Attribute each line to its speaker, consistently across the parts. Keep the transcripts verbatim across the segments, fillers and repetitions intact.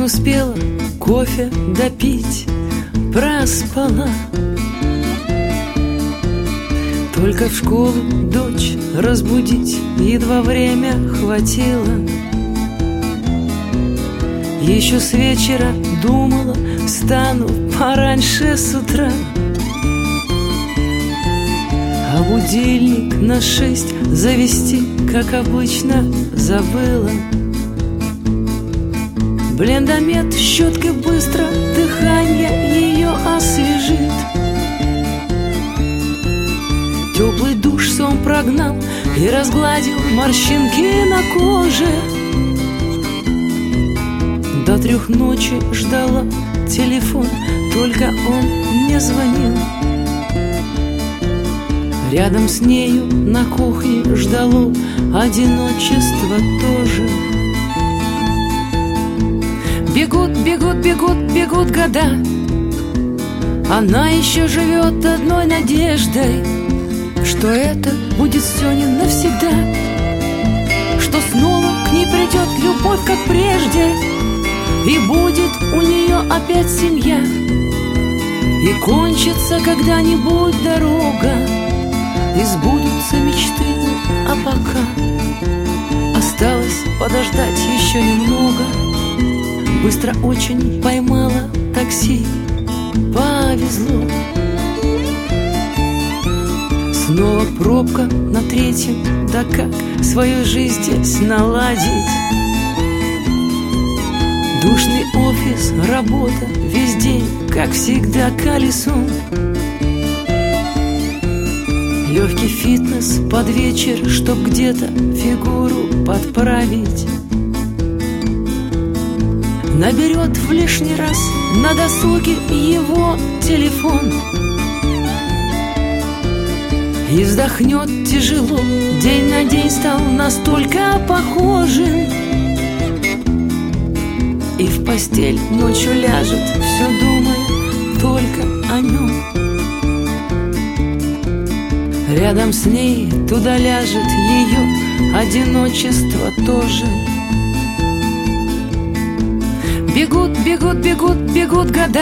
Speaker 1: успела кофе допить, проспала. Только в школу дочь разбудить едва время хватило. Еще с вечера думала, встану пораньше с утра, а будильник на шесть завести, как обычно, забыла. Блендомет щеткой быстро дыхание ее освежит. Теплый душ сон прогнал и разгладил морщинки на коже. До трех ночи ждала телефон, только он не звонил. Рядом с нею на кухне ждало одиночество тоже. Бегут, бегут, бегут, бегут года. Она еще живет одной надеждой, что это будет все не навсегда, что снова к ней придет любовь, как прежде, и будет у нее опять семья, и кончится когда-нибудь дорога, и сбудутся мечты, а пока осталось подождать еще немного. Быстро очень поймала такси, повезло. Снова пробка на третьем, да как свою жизнь здесь наладить? Душный офис, работа, весь день, как всегда, колесом. Легкий фитнес под вечер, чтоб где-то фигуру подправить. Наберет в лишний раз на досуге его телефон и вздохнет тяжело. День на день стал настолько похожим, и в постель ночью ляжет, все думая только о нем. Рядом с ней туда ляжет ее одиночество тоже. Бегут, бегут, бегут, бегут года.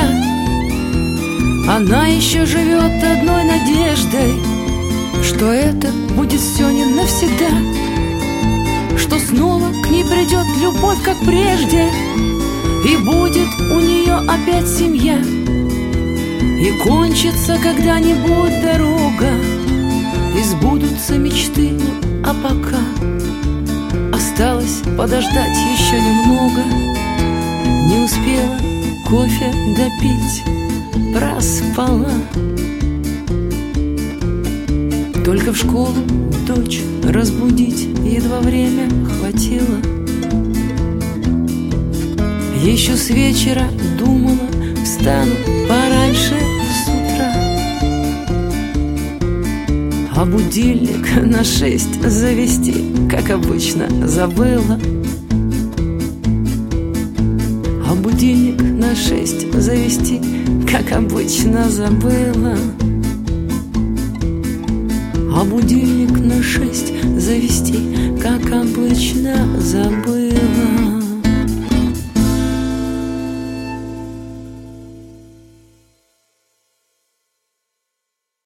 Speaker 1: Она еще живет одной надеждой, что это будет все не навсегда, что снова к ней придет любовь, как прежде, и будет у нее опять семья, и кончится когда-нибудь дорога, и сбудутся мечты, а пока осталось подождать еще немного. Не успела кофе допить, проспала. Только в школу дочь разбудить едва время хватило. Еще с вечера думала, встану пораньше с утра, а будильник на шесть завести, как обычно, забыла. А будильник на шесть завести, как обычно, забыла. А будильник на шесть завести, как обычно, забыла.